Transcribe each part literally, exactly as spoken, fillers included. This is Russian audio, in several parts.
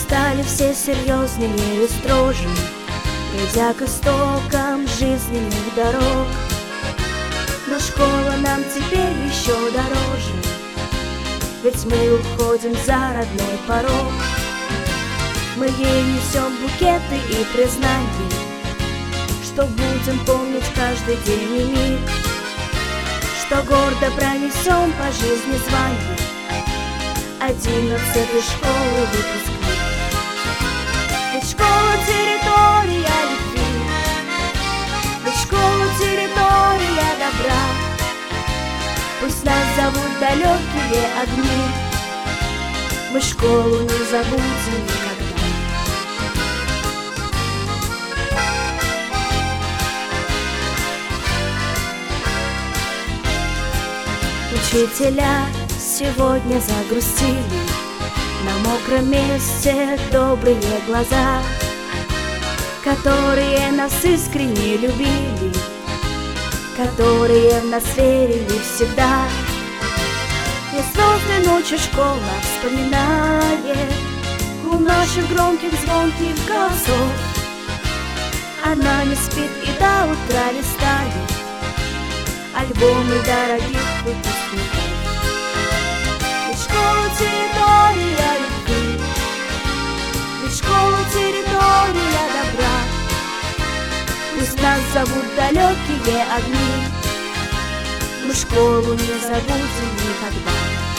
стали все серьезнее и строже, придя к истокам жизненных дорог. Но школа нам теперь еще дороже, ведь мы уходим за родной порог. Мы ей несем букеты и признания, что будем помнить каждый день и миг, что гордо пронесем по жизни звание одиннадцатой школы выпускник. Ведь школа — территория любви, ведь школа — территория добра. Пусть нас зовут далекие огни, мы школу не забудем никогда. Учителя сегодня загрустили, на мокром месте добрые глаза, которые нас искренне любили, которые в нас верили всегда. И звездной ночи школа вспоминает у наших громких звонких голосов. Она не спит и до утра листает альбомы дорогих выпускников. Ведь школа — территория любви, ведь школа — территория добра. Пусть нас зовут далекие огни, мы школу не забудем никогда.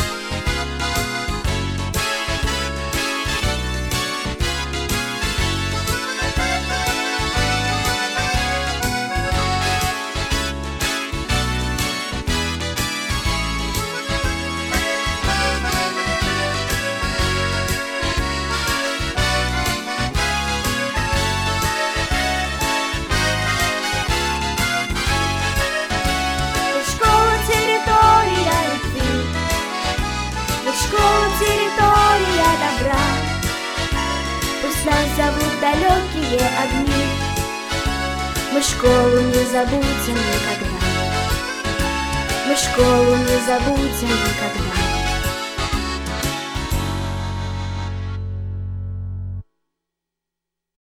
Школа — территория добра, пусть нас зовут далекие огни, мы школу не забудем никогда, мы школу не забудем никогда.